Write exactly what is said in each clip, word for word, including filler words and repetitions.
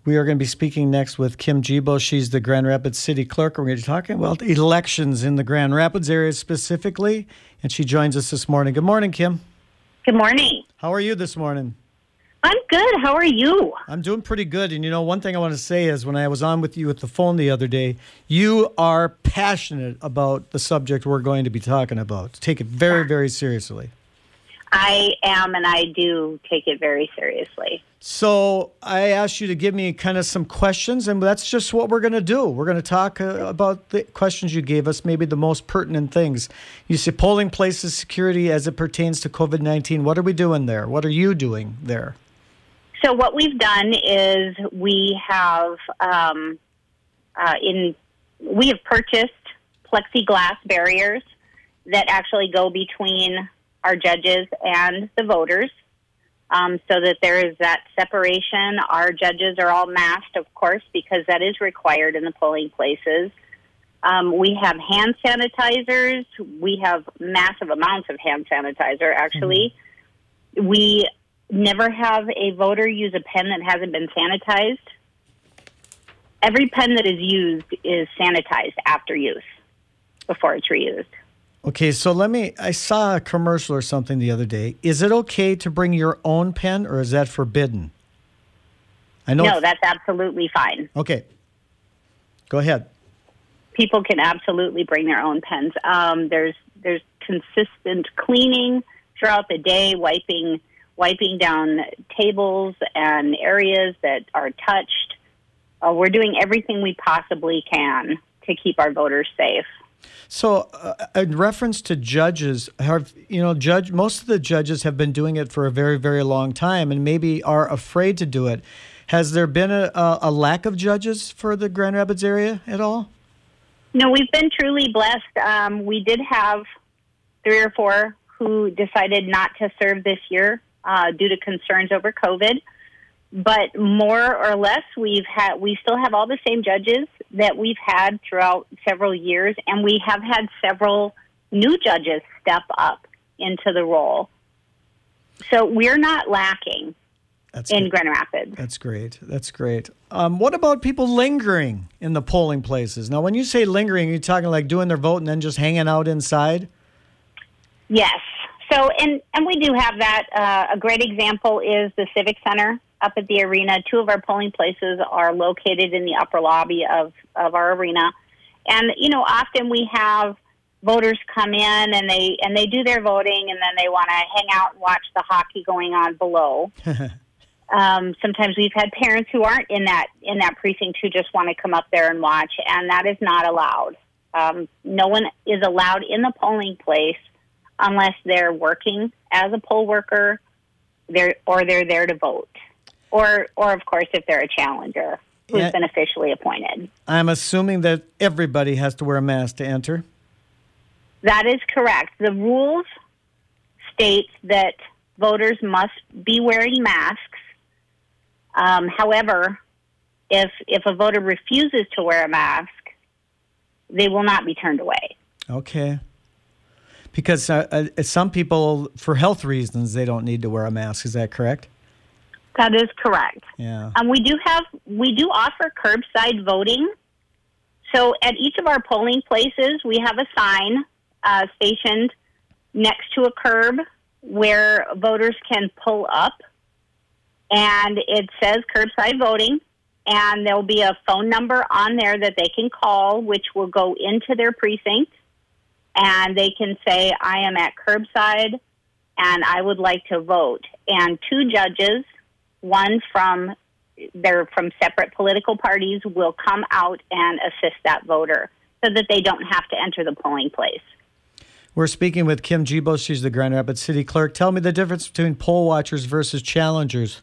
We are going to be speaking next with Kim Gibo. She's the Grand Rapids City Clerk. We're going to be talking about elections in the Grand Rapids area specifically, and she joins us this morning. Good morning, Kim. Good morning. How are you this morning? I'm good. How are you? I'm doing pretty good. And, you know, one thing I want to say is when I was on with you with the phone the other day, you are passionate about the subject we're going to be talking about. Take it very, very seriously. I am, and I do take it very seriously. So I asked you to give me kind of some questions, and that's just what we're going to do. We're going to talk uh, about the questions you gave us, maybe the most pertinent things. You say polling places security as it pertains to COVID nineteen. What are we doing there? What are you doing there? So what we've done is we have um, uh, in we have purchased plexiglass barriers that actually go between our judges and the voters, um, so that there is that separation. Our judges are all masked, of course, because that is required in the polling places. Um, we have hand sanitizers. We have massive amounts of hand sanitizer, actually. Mm-hmm. We never have a voter use a pen that hasn't been sanitized. Every pen that is used is sanitized after use, before it's reused. Okay, so let me, I saw a commercial or something the other day. Is it okay to bring your own pen, or is that forbidden? I know. No, that's absolutely fine. Okay. Go ahead. People can absolutely bring their own pens. Um, there's there's consistent cleaning throughout the day, wiping wiping down tables and areas that are touched. Uh, we're doing everything we possibly can to keep our voters safe. So, uh, in reference to judges, have you know, judge most of the judges have been doing it for a very, very long time, and maybe are afraid to do it. Has there been a, a, a lack of judges for the Grand Rapids area at all? No, we've been truly blessed. Um, we did have three or four who decided not to serve this year uh, due to concerns over COVID. But more or less, we've had we still have all the same judges that we've had throughout several years, and we have had several new judges step up into the role. So we're not lacking That's in good. Grand Rapids. That's great. That's great. Um, what about people lingering in the polling places? Now, when you say lingering, are you talking like doing their vote and then just hanging out inside? Yes. So, and, and we do have that. Uh, a great example is the Civic Center up at the arena. Two of our polling places are located in the upper lobby of, of our arena. And, you know, often we have voters come in and they and they do their voting, and then they want to hang out and watch the hockey going on below. um, sometimes we've had parents who aren't in that in that precinct who just want to come up there and watch, and that is not allowed. Um, no one is allowed in the polling place unless they're working as a poll worker, they're, or they're there to vote. Or, or of course, if they're a challenger who's yeah. been officially appointed. I'm assuming that everybody has to wear a mask to enter. That is correct. The rules state that voters must be wearing masks. Um, however, if if a voter refuses to wear a mask, they will not be turned away. Okay. Because uh, uh, some people, for health reasons, they don't need to wear a mask. Is that correct? That is correct. Yeah. Um, we do have we do offer curbside voting. So at each of our polling places, we have a sign uh, stationed next to a curb where voters can pull up, and it says curbside voting, and there'll be a phone number on there that they can call, which will go into their precinct, and they can say, I am at curbside, and I would like to vote. And two judges, one from they're from separate political parties, will come out and assist that voter so that they don't have to enter the polling place. We're speaking with Kim Gibo. She's the Grand Rapids City Clerk. Tell me the difference between poll watchers versus challengers.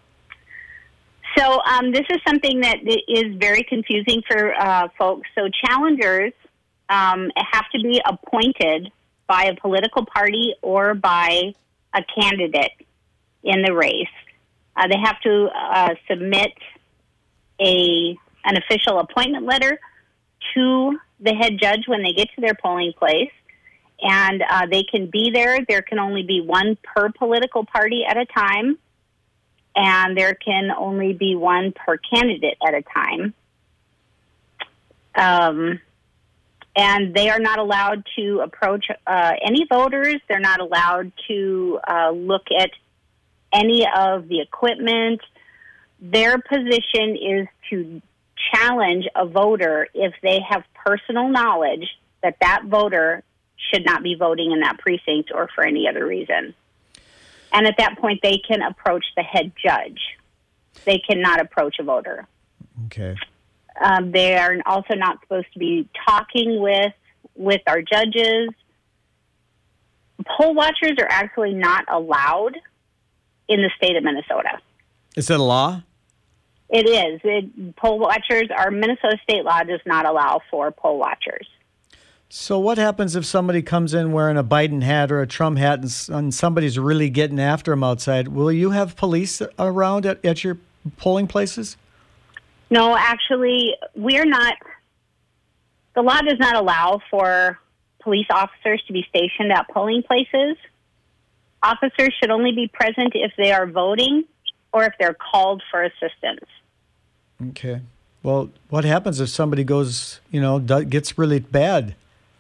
So um, this is something that is very confusing for uh, folks. So challengers um, have to be appointed by a political party or by a candidate in the race. Uh, they have to uh, submit a an official appointment letter to the head judge when they get to their polling place, and uh, they can be there. There can only be one per political party at a time, and there can only be one per candidate at a time. Um, and they are not allowed to approach uh, any voters. They're not allowed to uh, look at any of the equipment. Their position is to challenge a voter if they have personal knowledge that that voter should not be voting in that precinct or for any other reason. And at that point, they can approach the head judge. They cannot approach a voter. Okay. Um, they are also not supposed to be talking with with our judges. Poll watchers are actually not allowed in the state of Minnesota. Is that a law? It is. It, poll watchers, our Minnesota state law does not allow for poll watchers. So what happens if somebody comes in wearing a Biden hat or a Trump hat and, s- and somebody's really getting after them outside? Will you have police around at, at your polling places? No, actually, we're not. The law does not allow for police officers to be stationed at polling places. Officers should only be present if they are voting or if they're called for assistance. Okay. Well, what happens if somebody goes, you know, do- gets really bad?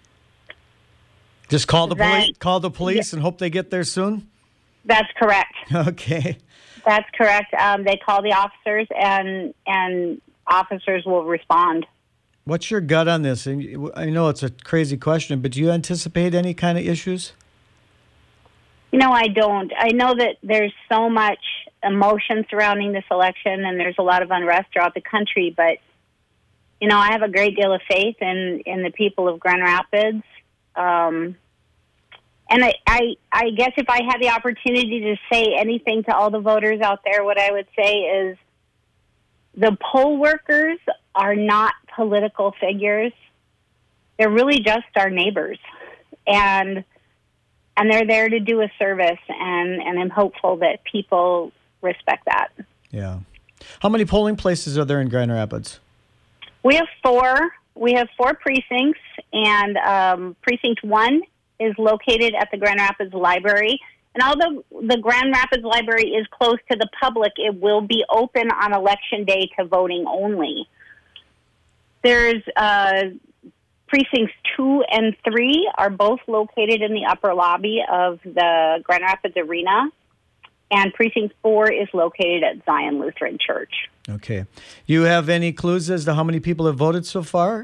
Just call the Then- police, call the police, and hope they get there soon. That's correct. Okay. That's correct. Um, they call the officers, and and officers will respond. What's your gut on this? And you- I know it's a crazy question, but do you anticipate any kind of issues? You know, I don't. I know that there's so much emotion surrounding this election, and there's a lot of unrest throughout the country. But you know, I have a great deal of faith in in the people of Grand Rapids. Um, and I, I, I guess if I had the opportunity to say anything to all the voters out there, what I would say is the poll workers are not political figures. They're really just our neighbors. And and they're there to do a service, and, and I'm hopeful that people respect that. Yeah. How many polling places are there in Grand Rapids? We have four. We have four precincts, and um, precinct one is located at the Grand Rapids Library. And although the Grand Rapids Library is closed to the public, it will be open on election day to voting only. There's uh, precincts two and three are both located in the upper lobby of the Grand Rapids Arena, and precinct four is located at Zion Lutheran Church. Okay. You have any clues as to how many people have voted so far?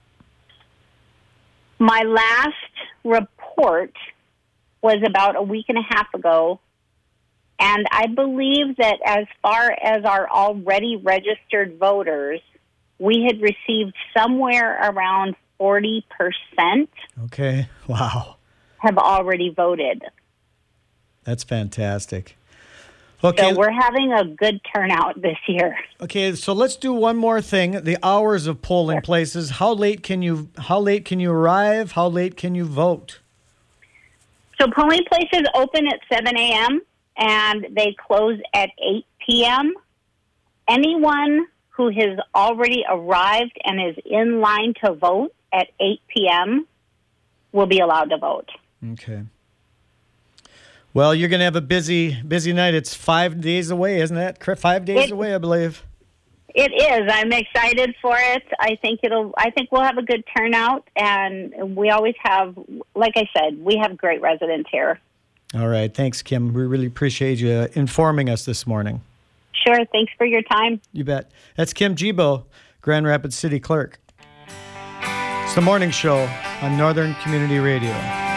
My last report was about a week and a half ago, and I believe that as far as our already registered voters, we had received somewhere around forty percent Okay. Wow. have already voted. That's fantastic. Okay. So we're having a good turnout this year. Okay, so let's do one more thing. The hours of polling places. How late can you how late can you arrive? How late can you vote? So polling places open at seven a.m. and they close at eight p.m. Anyone who has already arrived and is in line to vote at eight p.m. will be allowed to vote. Okay. Well, you're going to have a busy busy night. It's five days away, isn't it? Cor- Five days It- away, I believe. It is. I'm excited for it. I think it'll. I think we'll have a good turnout, and we always have. Like I said, we have great residents here. All right. Thanks, Kim. We really appreciate you informing us this morning. Sure. Thanks for your time. You bet. That's Kim Gibo, Grand Rapids City Clerk. It's the morning show on Northern Community Radio.